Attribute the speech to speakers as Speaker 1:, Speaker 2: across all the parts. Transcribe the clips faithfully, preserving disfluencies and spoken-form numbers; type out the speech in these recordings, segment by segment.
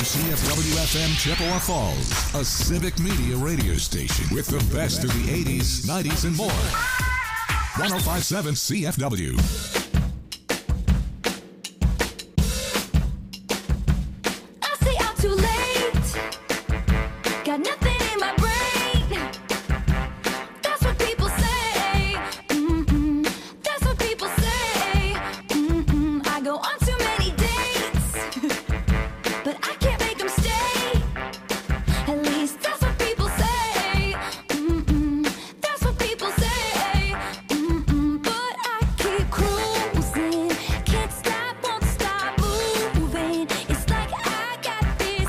Speaker 1: C F W F M Chippewa Falls, a civic media radio station with the best of the eighties, nineties, and more. one oh five point seven C F W.
Speaker 2: I say I'm too late. Got nothing in my brain. That's what people say. Mm-mm. That's what people say. Mm-mm. I go on too many dates, but I can't make them stay. At least that's what people say. Mm-mm. That's what people say. Mm-mm. But I keep cruising. Can't stop, won't stop moving. It's like I got this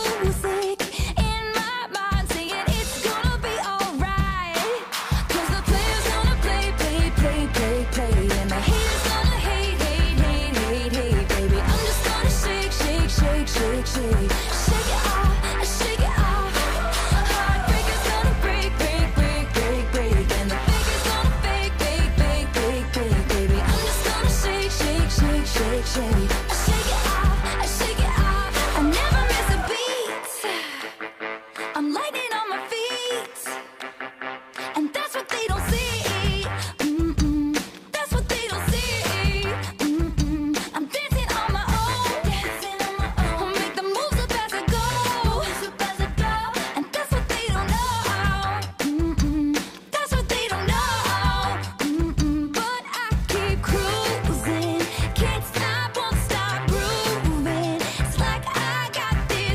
Speaker 2: music in my mind saying it's gonna be alright. Cause the player's gonna play, play, play, play, play. And the haters gonna hate, hate, hate, hate, hate, baby. I'm just gonna shake, shake, shake, shake, shake. Shake it off, shake it off. Heartbreaker's gonna break, break, break, break, break. And the faker's gonna fake, fake, fake, fake, fake, baby. I'm just gonna shake, shake, shake, shake, shake. Shake it off, shake it off. I never miss a beat. I'm lightning on my feet. And that's what they don't see. Mm-mm. That's what they don't see. Mm-mm. I'm dancing on my own. Dancing on my own. I'll make the moves up as I go. Moves up as I go. And that's what they don't know. Mm-mm. That's what they don't know. Mm-mm. But I keep cruising. Can't stop, won't stop grooving. It's like I got this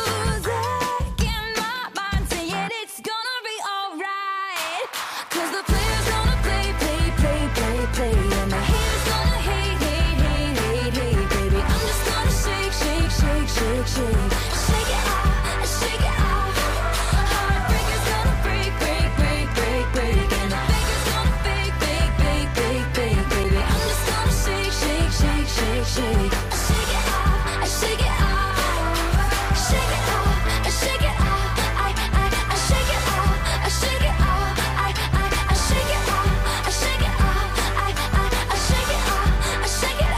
Speaker 2: music in my mind saying it's gonna be alright. Cause the player's gonna play, play, play, play, play. And the haters gonna hate, hate, hate, hate, hate, baby. I'm just gonna shake, shake, shake, shake, shake. Shake it off, shake it off. Heartbreaker's gonna break, break, break, break, break. And the faker's gonna fake, fake, fake, fake, fake, baby. I'm just gonna shake, shake, shake, shake, shake. Shake it off, shake it off. Shake it off, shake it off. I, I, I shake it off, I shake it off. I, I, I shake it off, I shake it off. I, I, I shake it off, I shake it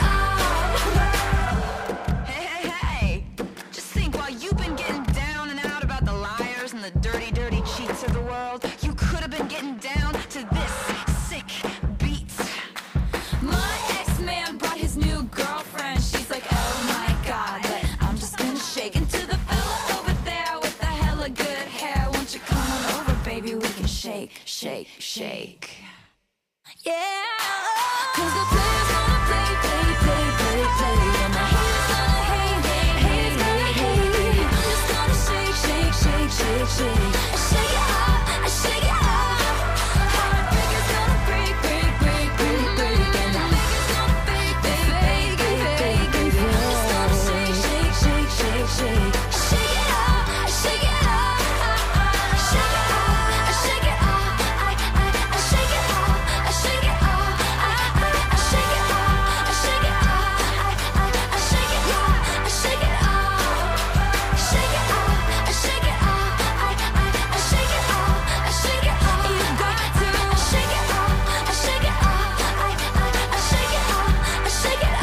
Speaker 2: off.
Speaker 3: Hey, hey, hey! Just think, while you've been getting down and out about the liars and the dirty, dirty cheats of the world, you could have been getting down to this sick beat.
Speaker 2: My ex-man brought his new girlfriend. She's like, oh my god, but I'm just gonna shake into the fella over there with the hella good hair. Won't you come on over, baby? We can shake, shake, shake. Yeah. Cause the player's gonna play, play, play, play, play. And the haters gonna hate, hate, hate, hate, hate. I'm just gonna shake, shake, shake, shake, shake. Shake it off, shake it off. Heartbreaker's gonna break, break, break, break, break. And the faker's gonna fake, fake, fake, fake, fake, baby. I'm just gonna shake, shake, shake, shake, shake. Shake it off, shake it off. Shake it off, shake it off. I, I, I shake it off, I shake it off. I, I, I shake it off, I shake it off. I, I, I shake it off, I shake it off. Shake it off, I shake it off. I, I, I shake it off, I shake it off. You got to shake it off, I shake it off. I, I, I shake it off, I shake it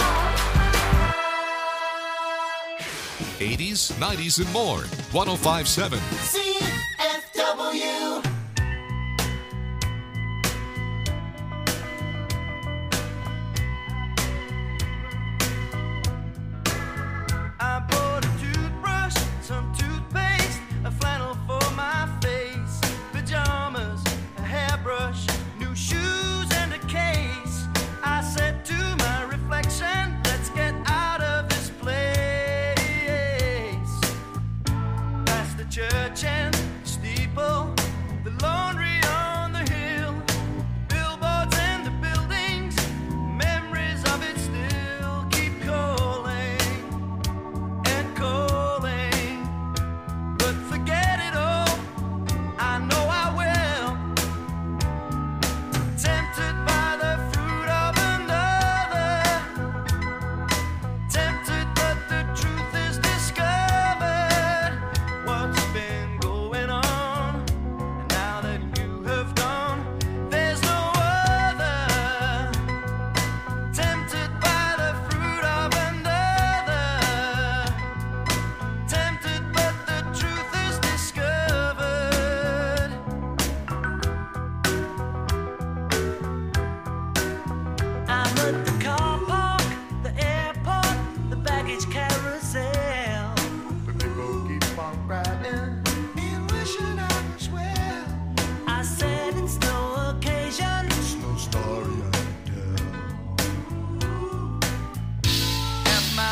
Speaker 2: off.
Speaker 1: eighties, nineties, and more. one oh five point seven.
Speaker 4: C F W.
Speaker 5: I bought a toothbrush, some toothpaste, a flannel for my face, pajamas, a hairbrush, new shoes, and a case. I said to my reflection, let's get out of this place. Past the church and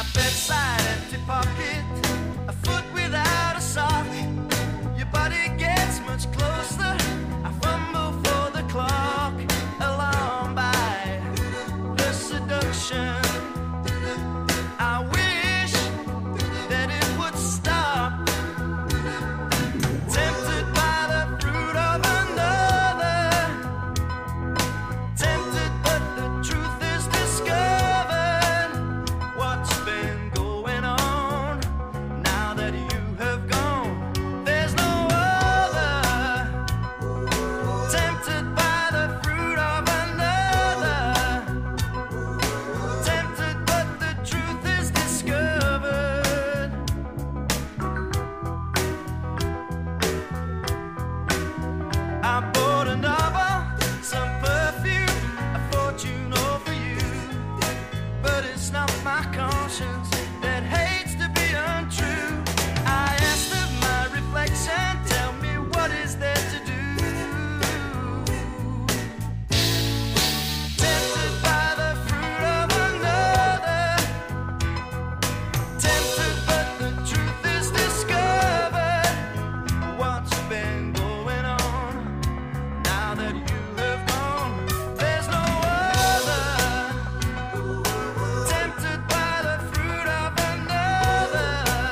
Speaker 5: My bedside empty pocket, a foot without a sock. Your body gets much closer. I fumble for the clock, alarmed by the seduction. I wish that it would stop. Tempted by the fruit of another. Tempted, but the truth is discovered. What's been going on now that you have gone? There's no other. Tempted by the fruit of another. Tempted, but the truth is discovered. I bought a novel, some perfume, a fortune all for you. But it's not my conscience that hates to be untrue. I asked of my reflection, tell me what is there to do. Tempted by the fruit of another. Tempted, but the truth is discovered. What's been going on now that you have gone? There's no other. Tempted by the fruit of another.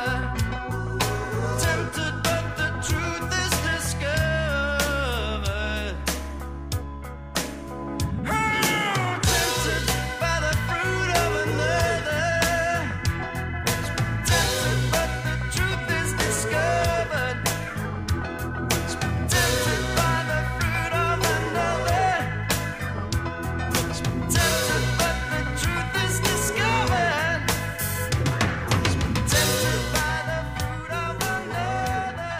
Speaker 5: Tempted, but the truth is discovered. Oh, tempted by the fruit of another. Tempted, but the truth is discovered. Tempted by the fruit of another. Tempted, but the truth is discovered. Tempted by the fruit of another.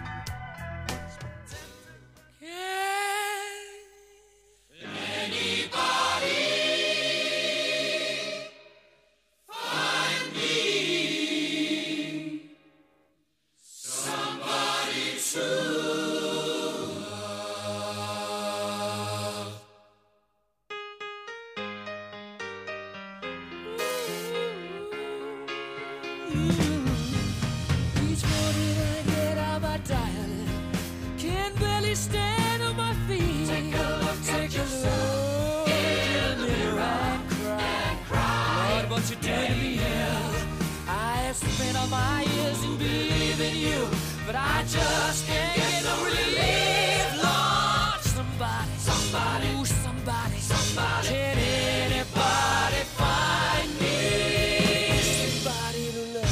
Speaker 6: Each morning I get out my diary, can barely stand on my feet. Take a look, take a look in the mirror and cry. Lord, what you did to me is I have spent all my years in believing you, but I just can't get no relief. Lord, somebody, somebody, ooh, somebody, somebody, can anybody find me somebody to love?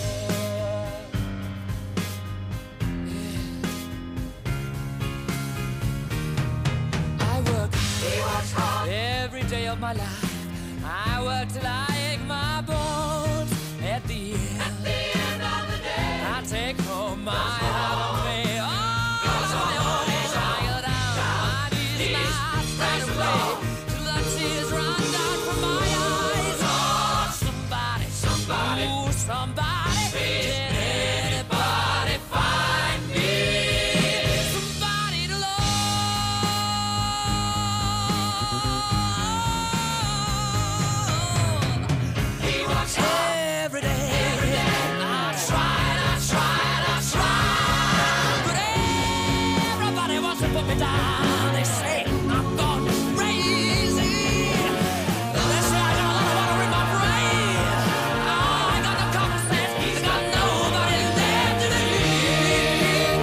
Speaker 6: I work every day of my life. I work till I ache my bones. At the end, of the day, I take home my heart of me. Oh, I go down, my knees, my straight away till the tears run down from my eyes. Oh, somebody, somebody, ooh, somebody, can anybody find me somebody to love? He works hard every day. I tried, I tried, I tried, but everybody wants to put me down. They say I'm gone crazy. They say I got a lot of water in my brain. I ain't got no common sense. I got nobody left to believe.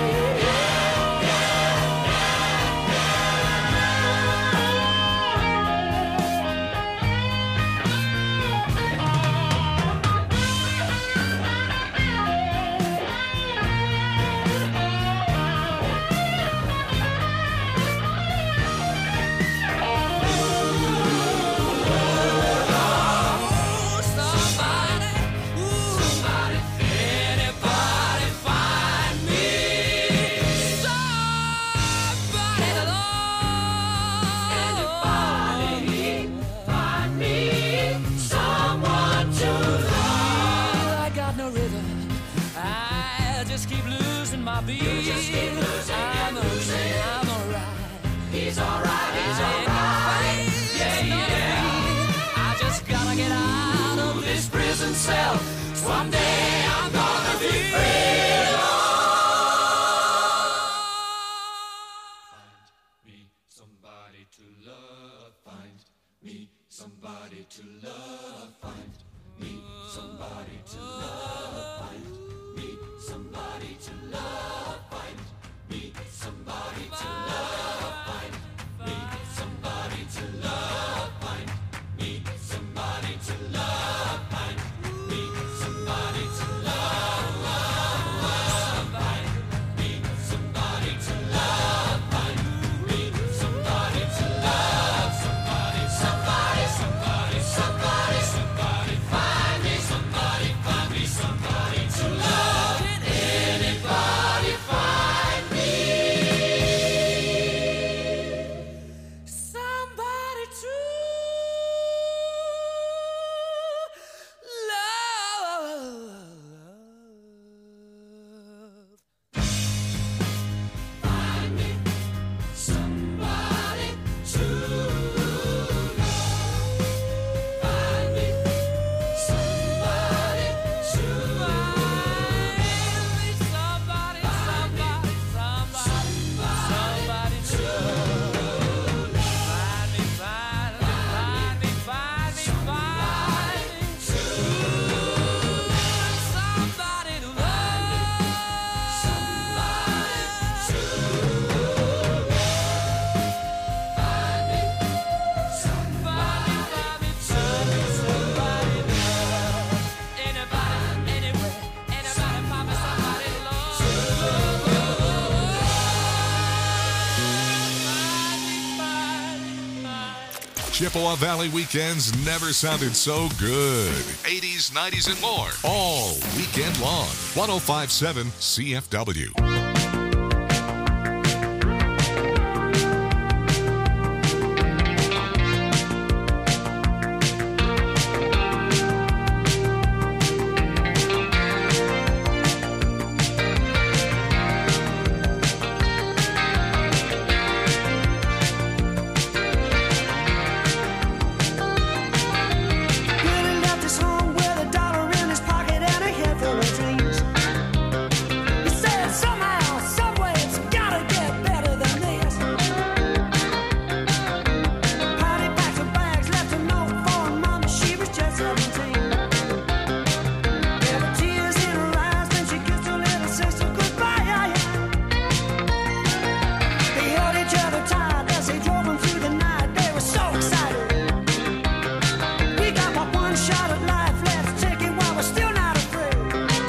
Speaker 6: Ooh, somebody, ooh, somebody, anybody find me somebody to love? Anybody find me someone to love? I got no rhythm. I just keep losing my beat. You just keep losing, I'm losing. I'm alright. He's alright. He's alright. Yeah, yeah. I just gotta get out of this prison cell. Someday I'm gonna be free. Find me somebody to love. Find me somebody to love. Find me somebody to love. Find me somebody to love. Find me somebody to love. Find me somebody to love. Find me somebody to love. Find me somebody to love. Find me somebody to love. Find me somebody to love. Somebody, somebody, somebody, somebody, somebody. Find me somebody. Find me somebody to love. Anybody find me somebody to love. Find me somebody to love. Find me somebody to love. Somebody, somebody, somebody, somebody to love. Find me, find me, find me, find me, find me to love. Somebody to love. Somebody to love. Find me somebody, find me somebody, somebody to love. Anybody, anywhere, anybody, find me somebody to love.
Speaker 1: Chippewa Valley weekends never sounded so good. eighties, nineties, and more. All weekend long. one oh five point seven C F W.
Speaker 7: Billy left his home with a dollar in his pocket and a head full of dreams. He said somehow, someway, it's gotta get better than this. Patty packed her bags, left a note for her mama, she was just seventeen. There were tears in her eyes when she kissed her little sister goodbye. They held each other tight as they drove them through the night. They were so excited. We got but one shot at life, let's take it while we're still not afraid.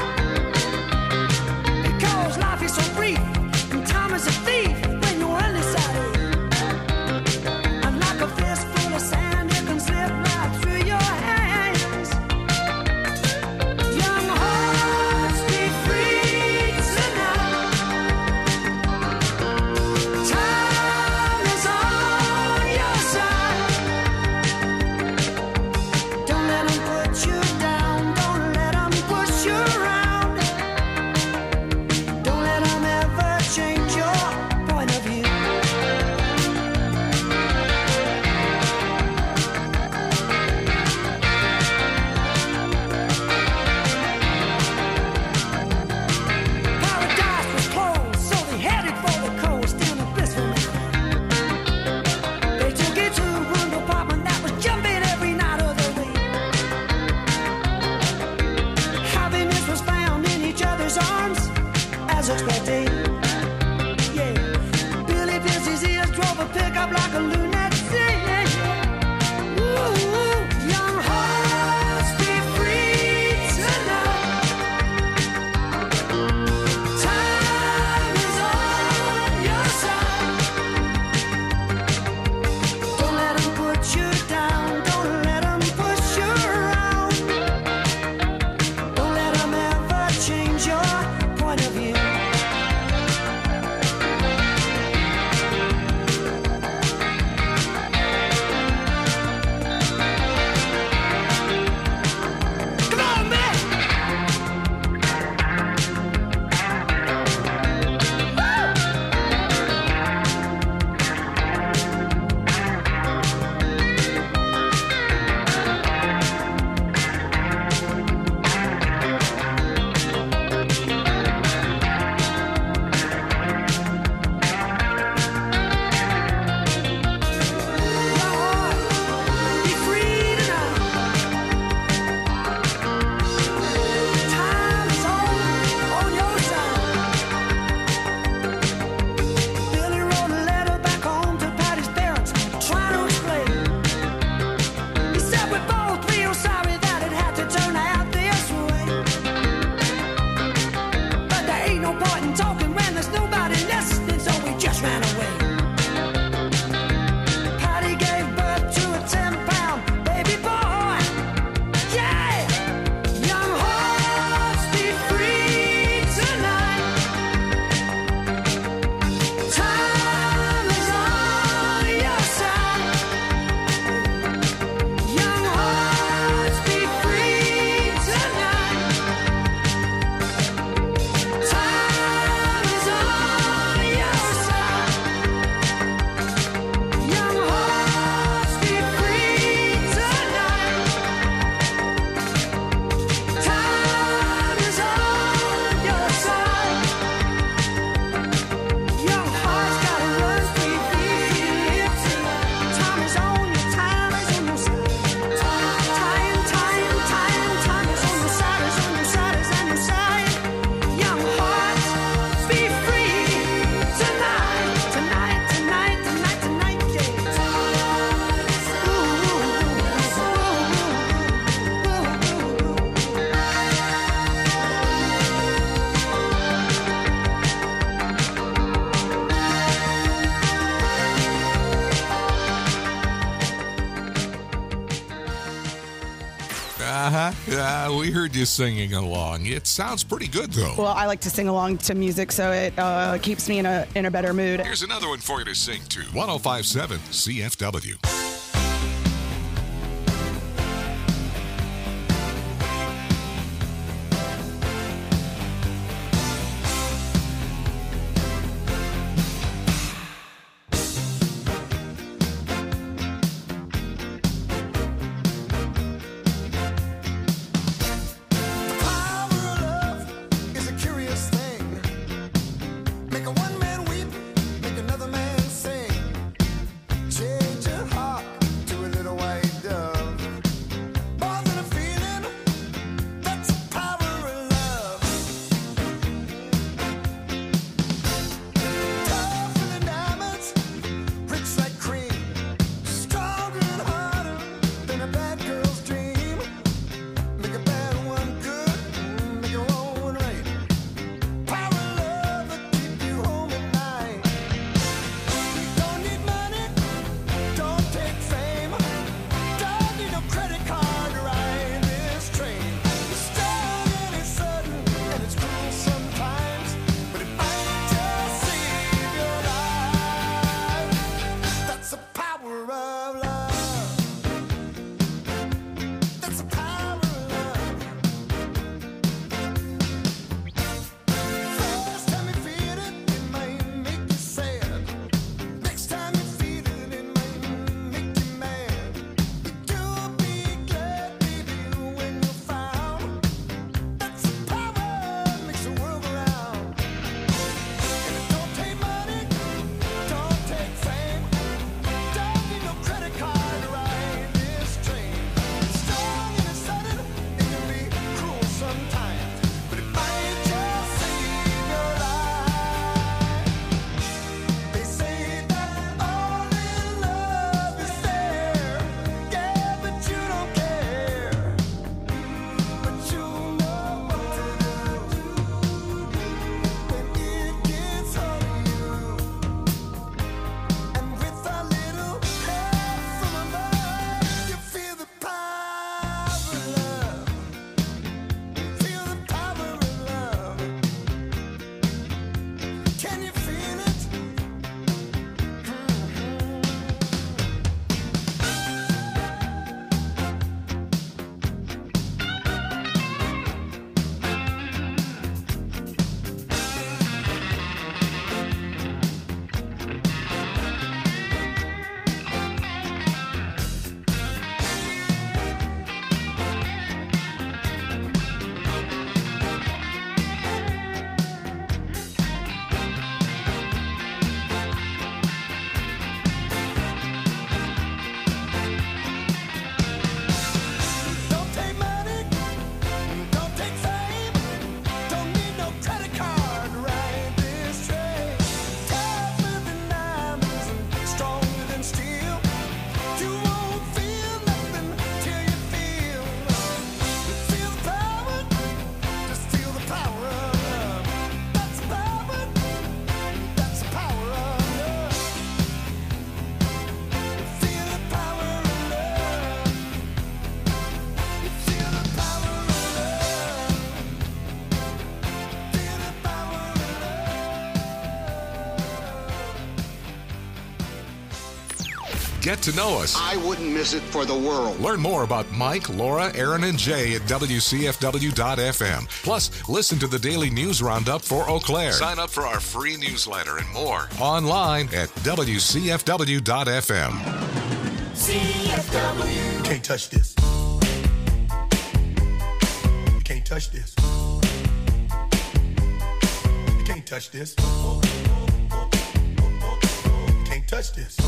Speaker 7: Because life is so brief, and time is a thief when you're undecided. And like a fistful of sand, it can slip right through your hands. Young hearts, be free tonight. Time is on your side. Don't let 'em put you down. Don't let 'em push you around. Don't let 'em ever change your point of view. Paradise was closed, so they headed for the coast in a blissful mood. They took it to a room apartment that was jumping every night of the week. Happiness was found in each other's arms, as expected. Yeah, Billy pierced his ears, drove a pickup like a lunatic. Ooh, young hearts, be free tonight. Time is on your side. Don't let 'em put you down. Don't let 'em push you around. Don't let 'em ever change your point of view.
Speaker 1: Yeah, we heard you singing along. It sounds pretty good, though.
Speaker 8: Well, I like to sing along to music, so it uh, keeps me in a in a better mood.
Speaker 1: Here's another one for you to sing to. one oh five point seven C F W. Get to know us.
Speaker 9: I wouldn't miss it for the world.
Speaker 1: Learn more about Mike, Laura, Aaron, and Jay at W C F W dot F M. Plus, listen to the daily news roundup for Eau Claire. Sign up for our free newsletter and more online at W C F W dot F M.
Speaker 4: C F W.
Speaker 10: You can't touch this. You can't touch this. You can't touch this. You can't touch this.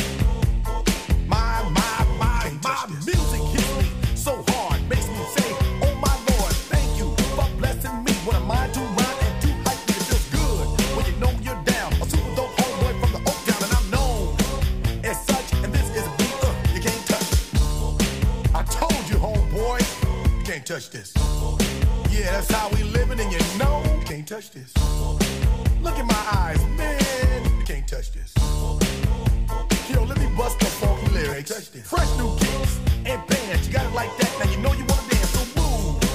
Speaker 10: My, my, my, my music hits me so hard, makes me say, oh my Lord, thank you for blessing me. What am I to rhyme and to hype me? It feels good when you know you're down. A super dope homeboy from the Oak Town, and I'm known as such. And this is a beat uh, you can't touch. I told you, homeboy, you can't touch this. Yeah, that's how we living, and you know you can't touch this. Look in my eyes, man, you can't touch this. Yo, let me bust the funky lyrics. Fresh new kicks and bands. You got it like that. Now you know you wanna dance. So move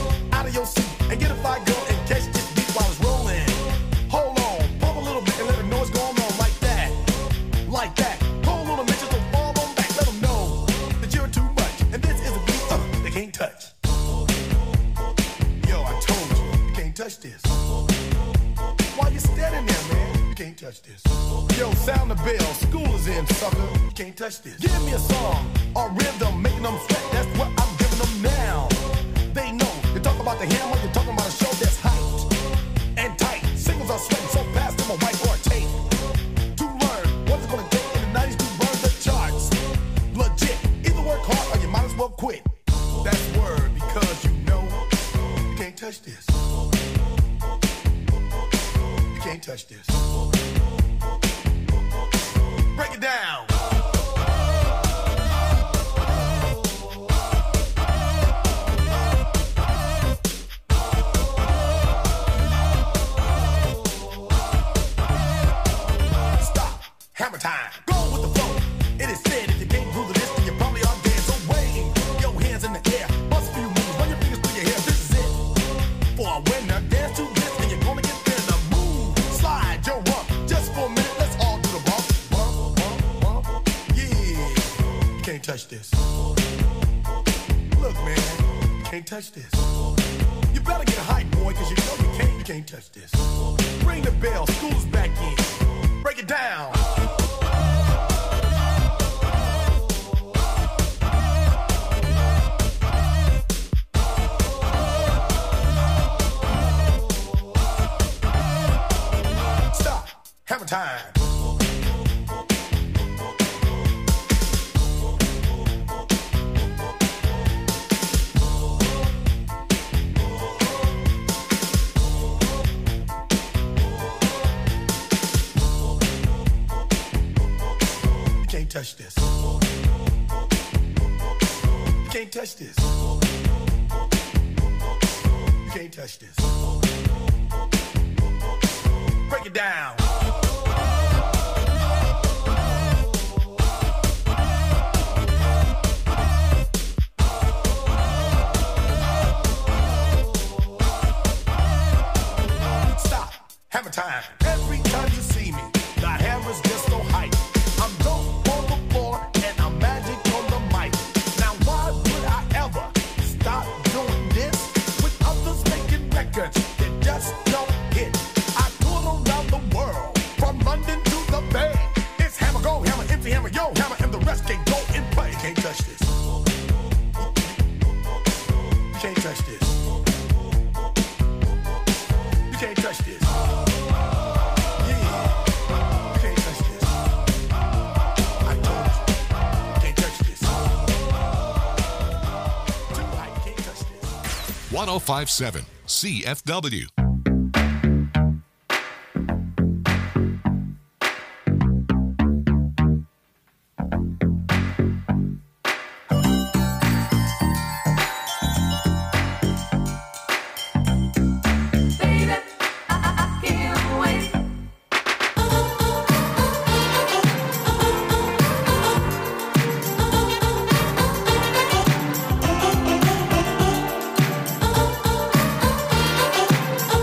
Speaker 10: touch this. Why you standing there, man? You can't touch this. Yo, sound the bell. School is in, sucker. You can't touch this. Give me a song or rhythm, making them sweat. That's what I'm giving them now. They know. You talk about the hammer, you're talking about a show that's hyped and tight. Singles are sweating so fast, them a white or a tape. To learn what it's gonna take in the nineties to burn the charts. Legit. Either work hard or you might as well quit. That's word because you know you can't touch this. You can't touch this. Break it down. Stop. Hammer time. Go with the flow. It is said if you can't groove the list, then you probably are dead. So wave your hands in the air. Bust a few moves. Run your fingers through your hair. This is it. For a winner, dance to this, and you're gonna get there. The move, slide your rump. Just for a minute, let's all do the bump. Bump, bump, bump. Yeah. You can't touch this. Look, man. You can't touch this. You better get a hype, boy, cause you know you can't, you can't touch this. Ring the bell. School's back in. Break it down. Stop. Hammer time. You can't touch this. You can't touch this. You can't touch this. Break it down. Stop. Hammer time. Every time you see me, the hammer's just so hype. I'm dope on the floor and I'm magic on the mic. Now why would I ever stop doing this with others making records that just don't hit? I tour around the world from London to the Bay. It's hammer go, hammer empty, hammer yo, hammer, and the rest can go and play. You can't touch this. You can't touch this. You can't touch this.
Speaker 1: one oh five point seven C F W.
Speaker 2: Baby,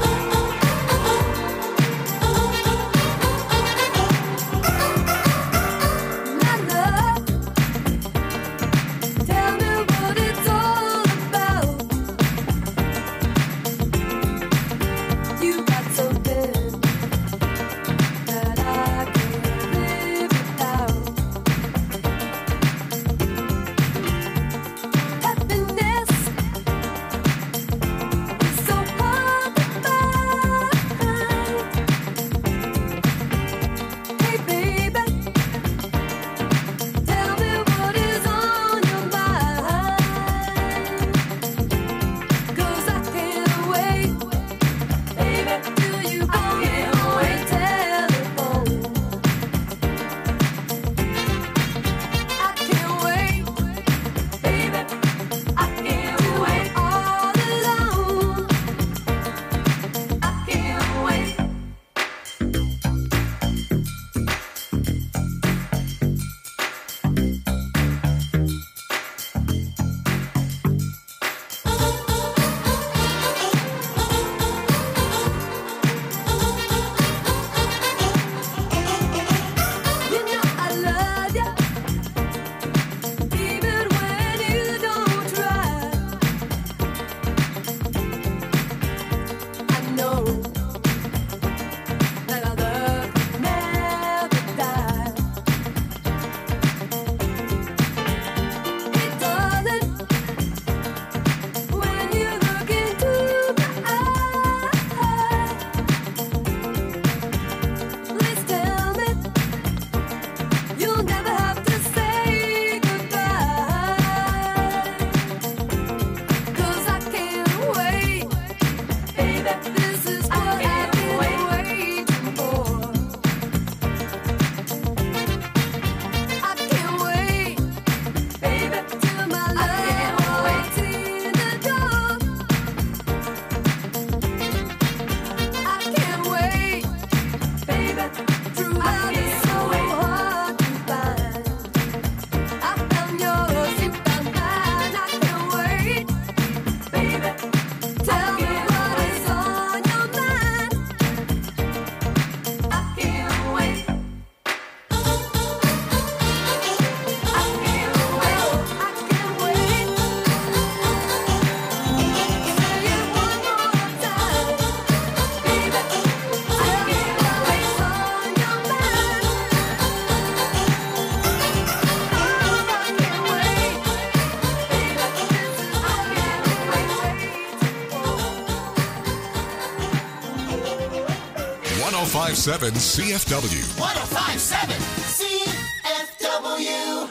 Speaker 1: oh five seven C F W.
Speaker 4: one oh five seven C F W.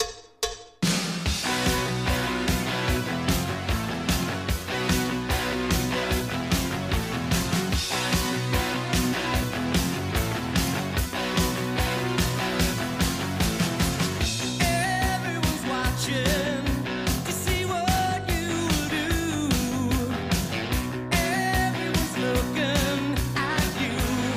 Speaker 5: Everyone's watching to see what you do. Everyone's looking at you.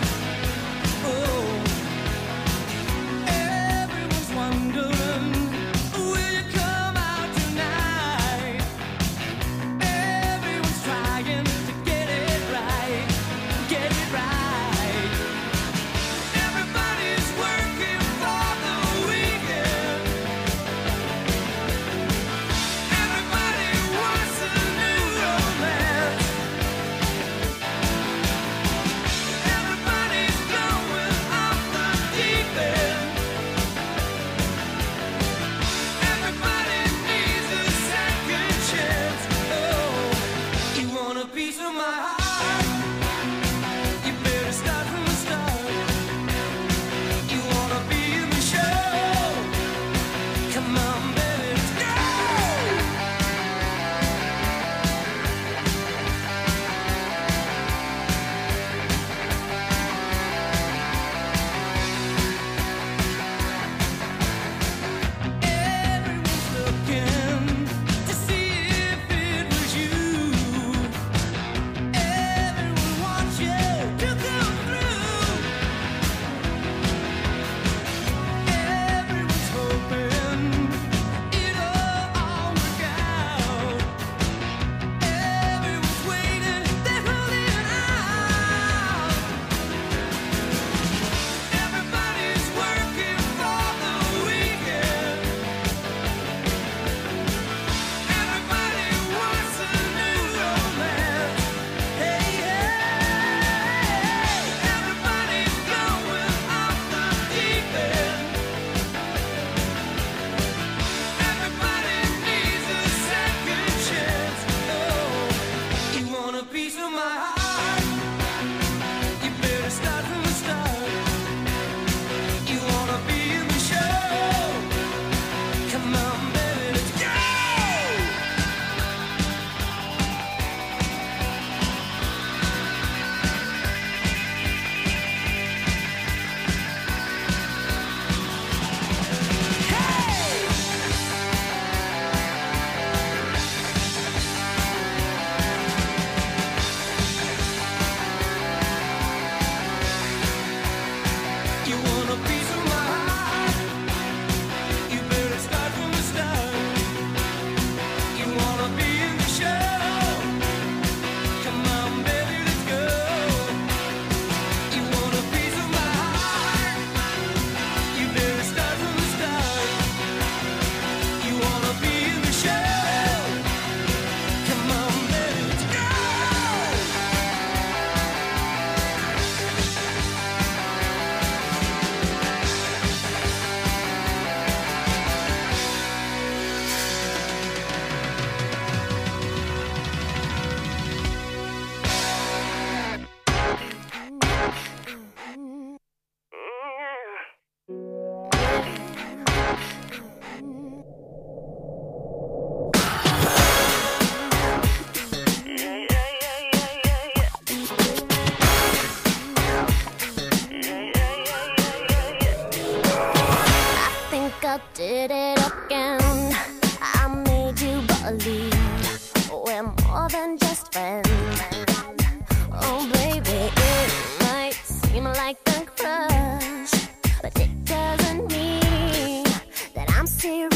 Speaker 5: Oh, everyone's wondering, will you come out tonight? Everyone's trying to get it right, get it right. Everybody's working for the weekend. Everybody wants a new romance. Everybody's going off the deep end. Everybody needs a second chance. Oh, you want a piece of my heart? You better start from the start. You wanna be in the show? Come on, baby, let's go. Everyone's looking to see if it was you. Everyone wants you to come through. Everyone's hoping it'll all work out. Everyone's waiting, they're holding out. Everybody's working for the weekend. Everybody wants a new romance. Hey, hey, everybody's going off the deep end. Everybody needs a second chance. Oh, you want a piece of my heart? You better start from the start. You wanna be in the show? Come on, baby, let's go. You want a piece of my heart? You better start from the start. You wanna be in the show? Come on, baby, let's go. You want a piece of my heart? You better start from the start. You wanna be in the show? Come on, baby, let's go.
Speaker 2: I think I did it again. I made you believe we're more than just friends. Oh, baby, it might seem like a crush, but it doesn't mean that I'm serious.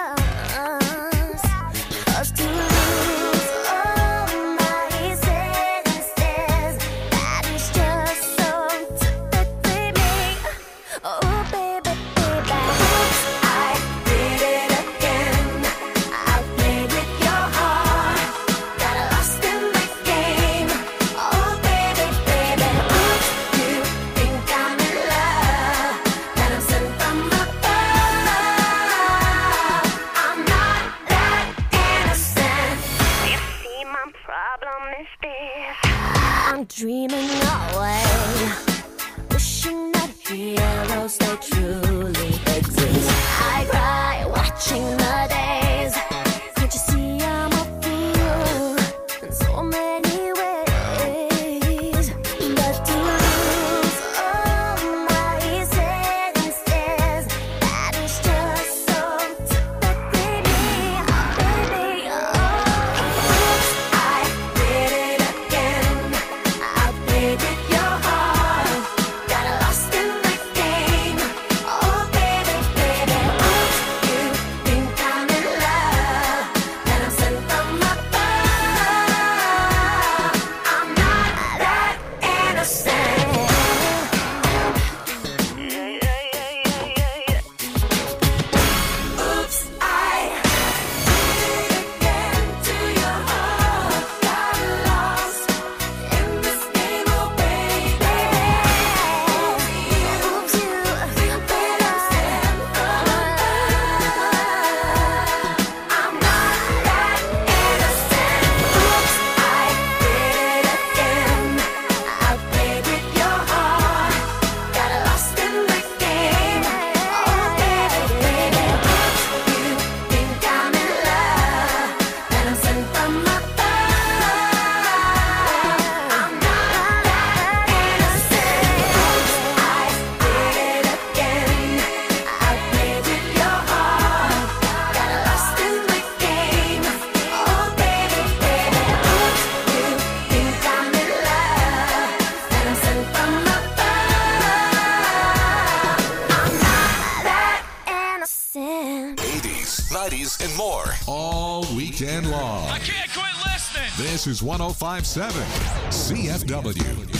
Speaker 2: 'Cause to lose all my senses, that is just so typically me. Oh, baby, baby, oops, I did it again. I played with your heart, got lost in the game. Oh, baby, baby, oops, you think I'm in love, that I'm sent from above. I'm not that innocent. You see, my problem is this: I'm dreaming away wishing that heroes they truly exist. I cry watching the days. Can't you see I'm a fool in so many ways? But to lose all my senses, that is just so typically me, baby. Oh, oops, I did it again. I played with your heart, got lost in the game. Oh, baby, baby, oops, you think I'm in love, and I'm sent from above. I'm not that innocent. Oops, I did it again to your heart, got lost in this game, oh baby. Oops, you think that I'm sent from above. I'm not that innocent. Oops, I did it again. I played with your heart, got lost in the game. Oh baby, baby, oops, you think I'm in love, and I'm sent from above. I'm not that innocent. Oops, I did it again. I played with your heart, got lost in the game. Oh baby, baby, oops, you think I'm in love, and I'm sent from above. I'm not that innocent.
Speaker 1: eighties, nineties, and more. All weekend long.
Speaker 11: I can't quit listening.
Speaker 1: This is one oh five point seven C F W.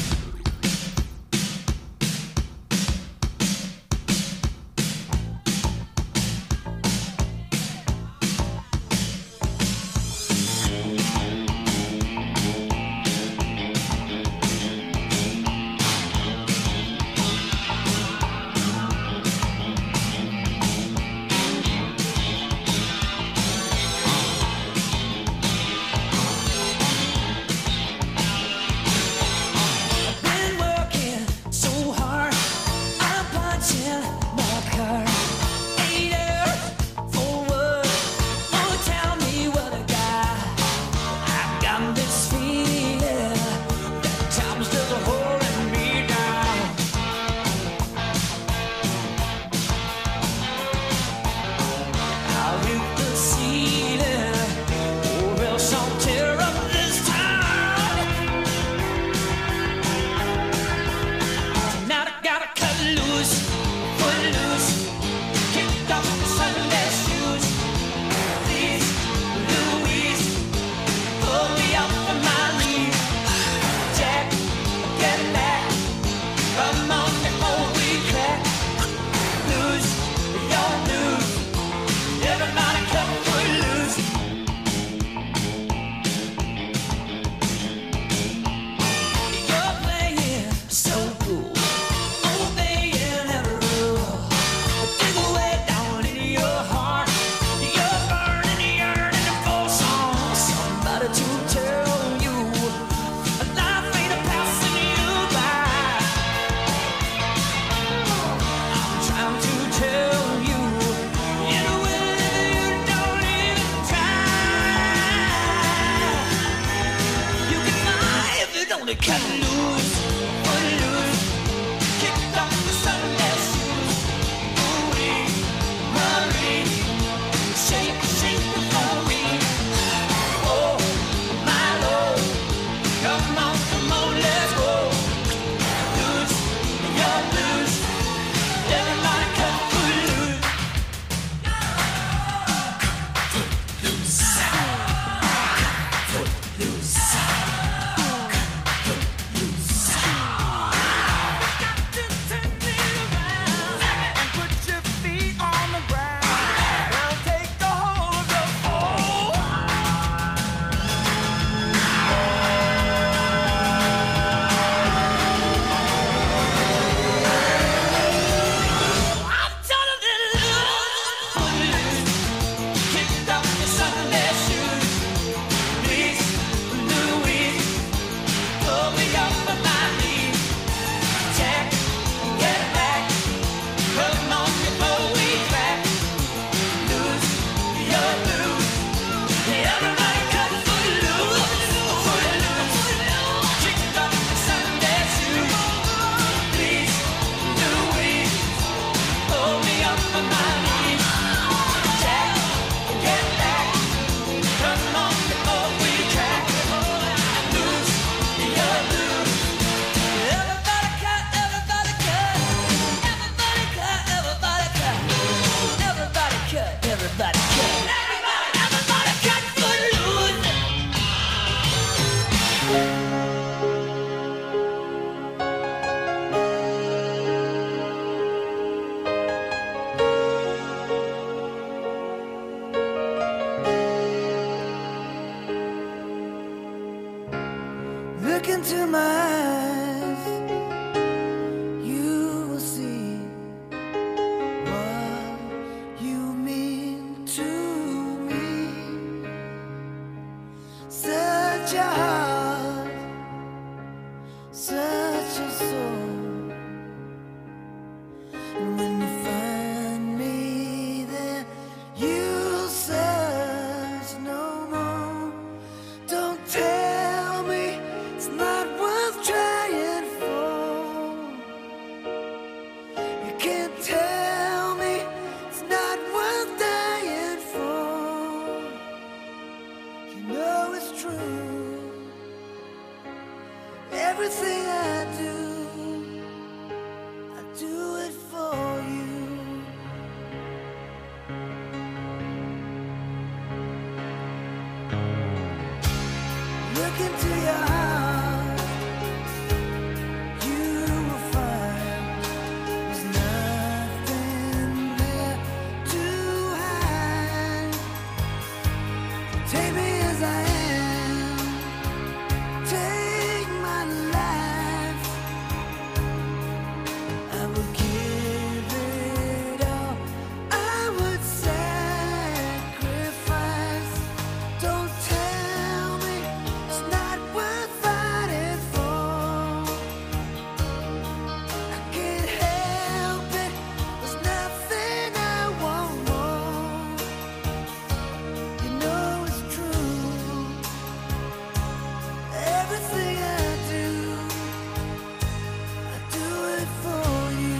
Speaker 6: Been working so hard, I'm punching my card. Eight hours for what? Oh, tell me what I got. I've got this feeling that time's just holding me down. I'll hit the ceiling, or else I'll tear up this town. Tonight I gotta cut loose, put loose, kick off the Sunday shoes. Please, Louise, pull me up from my knees. Jack, get back, come on before we crack. Lose, your blues, everybody come put loose. You're playing so cool, obeying every rule. Dig way down in your heart, you're burning, yearning for some somebody to tell you life ain't a passing you by. I'm trying to tell you in a way that you don't even try. You can fly if you don't cut loose, put loose, kick off the Sunday shoes. Ooh-wee, Marie, shake, shake before we. Oh, my Lord, come on, come on, let's go. Loose, your blues, everybody come put loose.
Speaker 7: Look into my eyes, you will see what you mean to me. Such a heart, such a soul. And when you find me there, you'll search no more. Don't tell me it's not worth trying for. You can't tell me it's not worth dying for. You know it's true. Everything I do, I do it for you. Look into your heart, you will find there's nothing there to hide. Take me as I am, take my life. I will give it all, I would sacrifice. Don't tell me it's not worth fighting for. I can't help it, there's nothing I want more. You know it's true. Everything I do, I do it for you.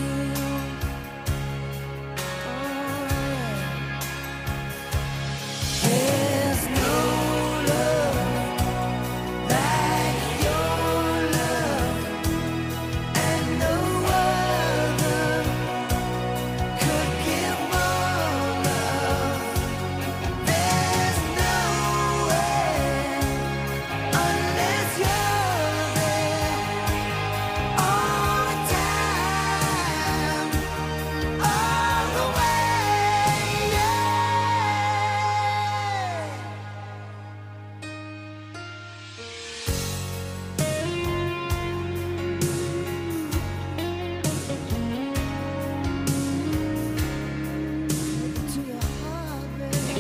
Speaker 7: There's no love like your love, and no other could give more love. There's no way unless you're there all the time, all the way. Yeah. To your heart, baby.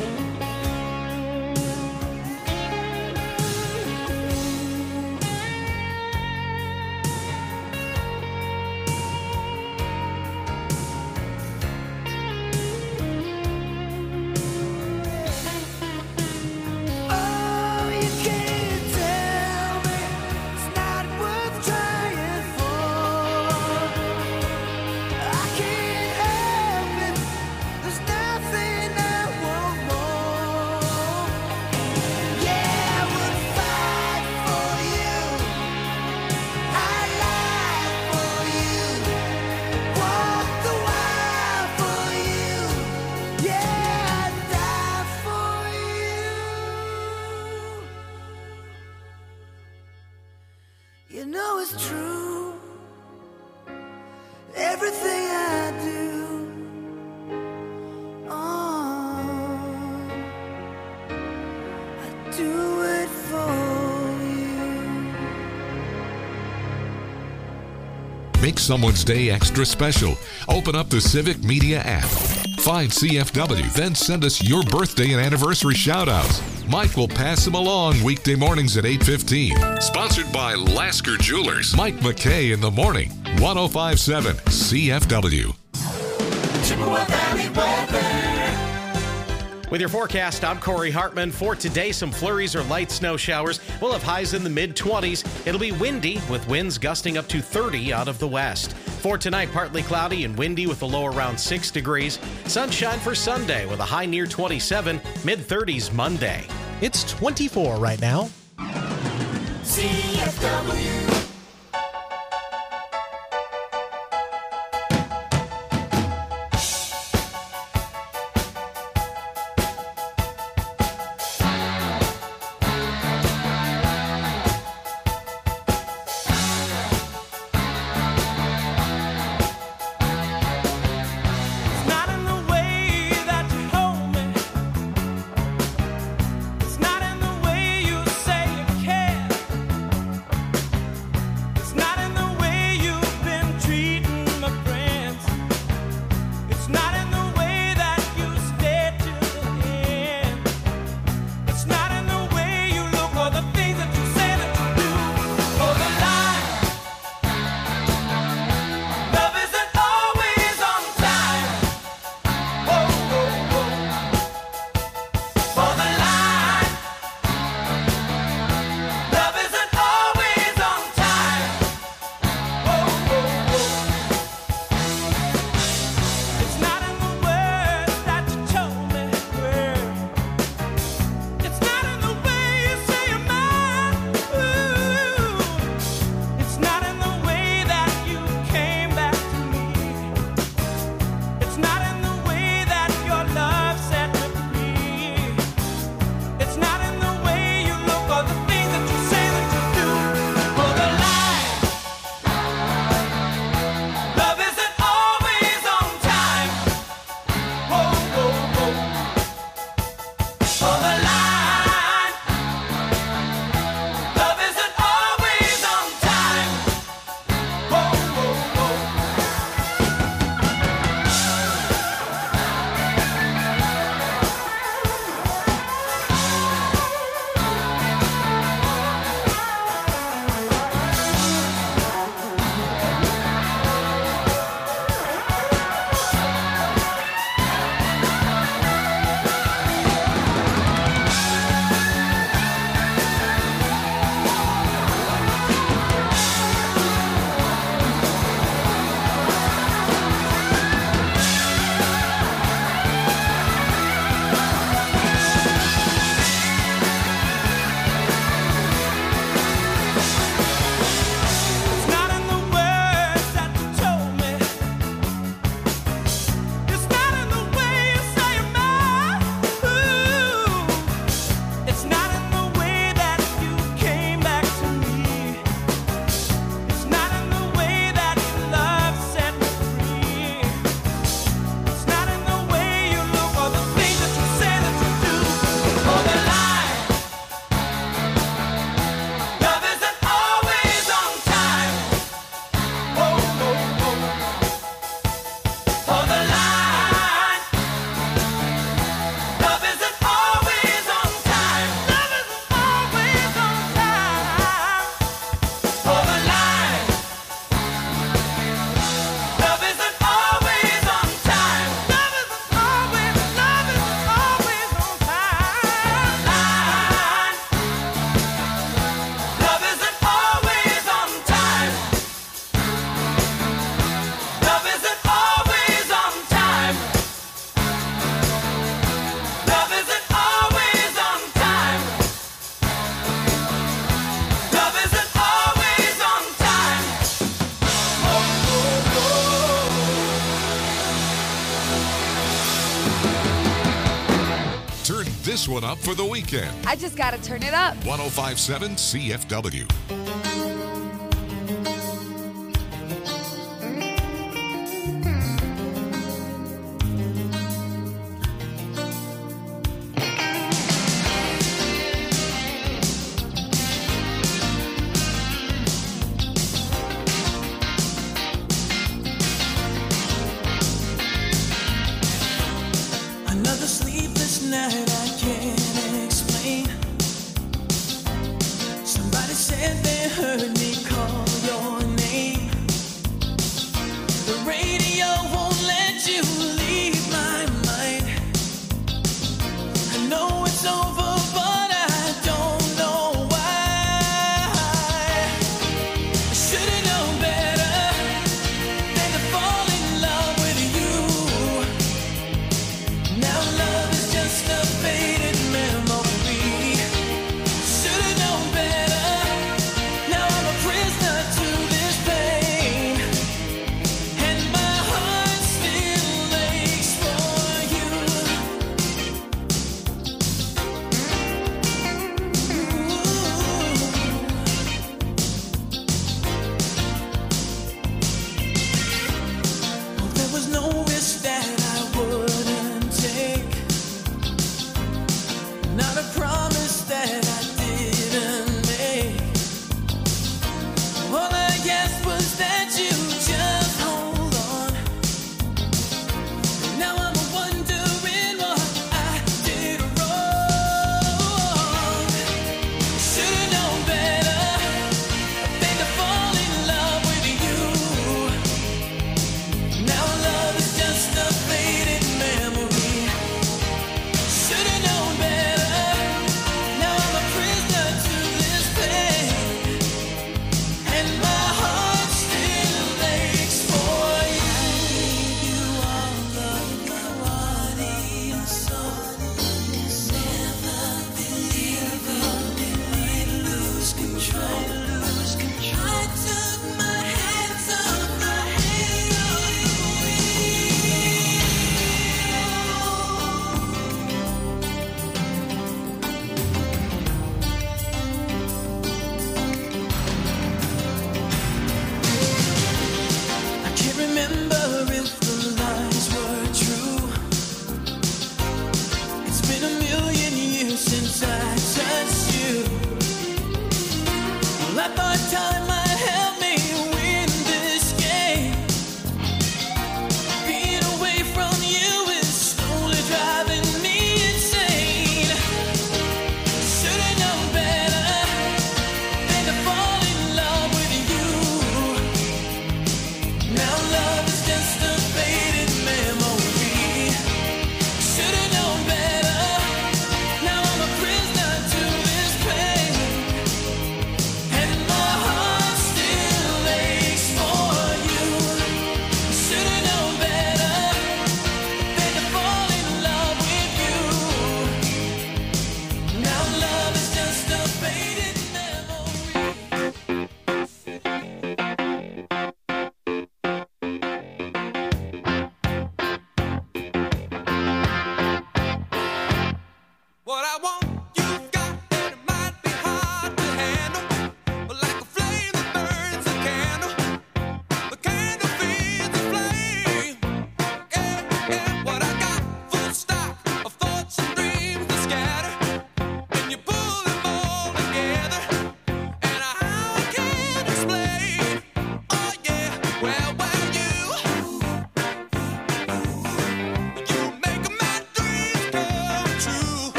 Speaker 7: Oh, you can't tell me it's not worth trying for. I can't help it, there's nothing I want more. Yeah, I would fight for you, I'd lie for you, walk the wire for you. Yeah, I'd die for you. You know it's true. Everything I do, oh, I do it for you.
Speaker 1: Make someone's day extra special. Open up the Civic Media app. Find C F W, then send us your birthday and anniversary shout-outs. Mike will pass them along weekday mornings at eight fifteen. Sponsored by Lasker Jewelers. Mike McKay in the morning. one oh five point seven C F W.
Speaker 4: Chippewa Valley weather.
Speaker 11: With your forecast, I'm Corey Hartman. For today, some flurries or light snow showers. We'll have highs in the mid twenties. It'll be windy with winds gusting up to thirty out of the west. For tonight, partly cloudy and windy with a low around six degrees. Sunshine for Sunday with a high near twenty-seven, mid thirties Monday.
Speaker 12: It's twenty-four right now.
Speaker 4: C F W.
Speaker 5: It's not in the way you say you care.
Speaker 1: this one up for the weekend.
Speaker 13: I just gotta turn it up.
Speaker 1: one oh five point seven C F W.
Speaker 14: Another sleepless night I can't explain. Somebody said they heard me call your name. The radio won't let you leave my mind. I know it's over, but I don't know why. I should've known better than to fall in love with you. Now love is just a faded memory. Should've known better. Now I'm a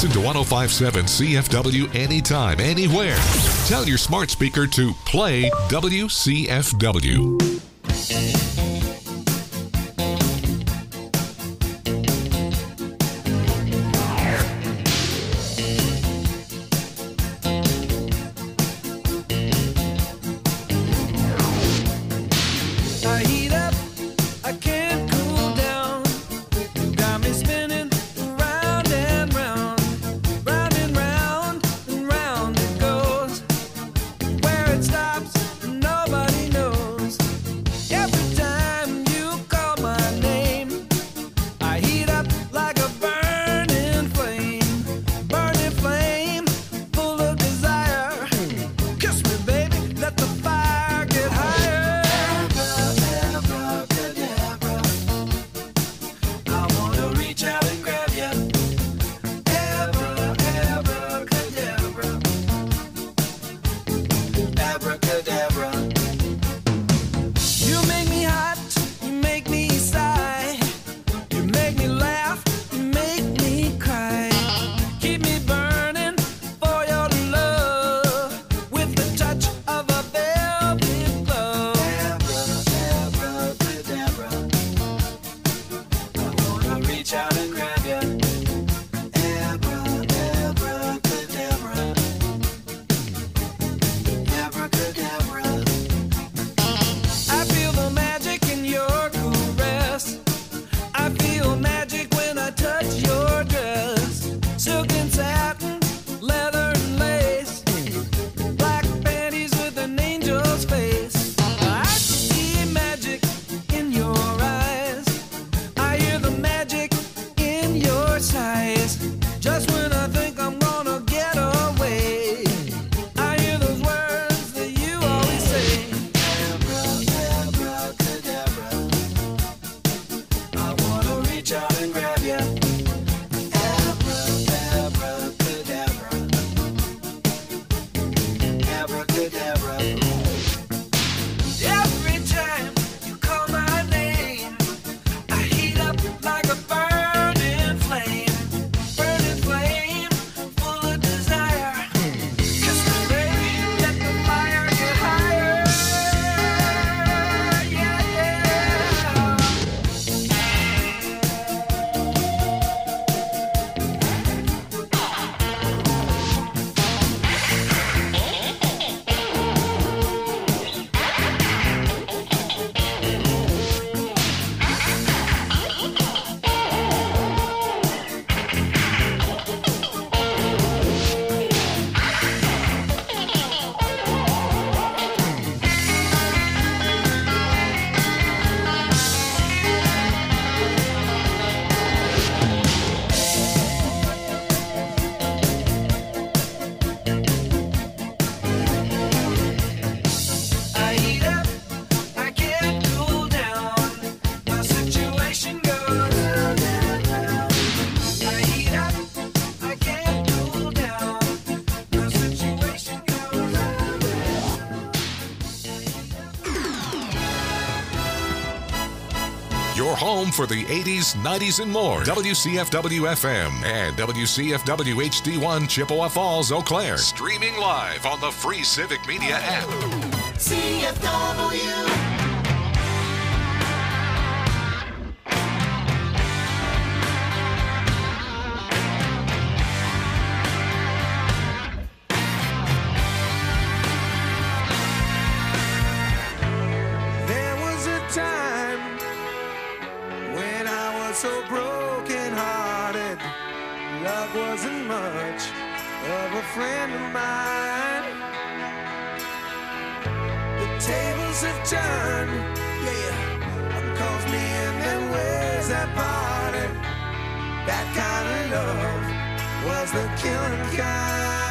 Speaker 1: Listen to one oh five point seven C F W anytime, anywhere. Tell your smart speaker to play W C F W.
Speaker 14: I heat up, I can't cool down. Got me spinning round and round, round and round and round it goes. Where it stops, nobody knows. Every time you call my name, I heat up like a burning flame, burning flame, full of desire. Kiss me, baby, let the fire get higher. I wanna reach out and grab you. Abra, abracadabra. Abracadabra. You make me hot, you make me sigh. You make me laugh, you make me cry. Keep me burning for your love with the touch of a velvet glove. Abracadabra. I wanna reach out and grab you. Abra, abracadabra. Abracadabra. I feel the magic in your caress. I feel magic when I touch your dress. Silk and satin, leather and lace. Black panties with an angel's face. I see magic in your eyes. I hear the magic in your sighs. Just when I think I'm gonna get away, I hear those words that you always say. Abra, abracadabra. I wanna reach out and grab you. Abra, abracadabra. Abracadabra. Every time you call my name, I heat up like a burning flame, burning flame, full of desire. Kiss me, baby, let the fire get higher. Yeah, yeah. I heat up, I can't cool down. My situation goes round and round. I heat up, I can't cool down. My situation goes round and
Speaker 1: Your home for the eighties, nineties, and more. W C F W F M and W C F W H D one Chippewa Falls, Eau Claire. Streaming live on the free Civic Media app.
Speaker 4: C F W.
Speaker 14: There was a time when I was so broken hearted. Love wasn't much of a friend of mine. The tables have turned, yeah. One calls me and then ways that parted. That kind of love was the killing kind.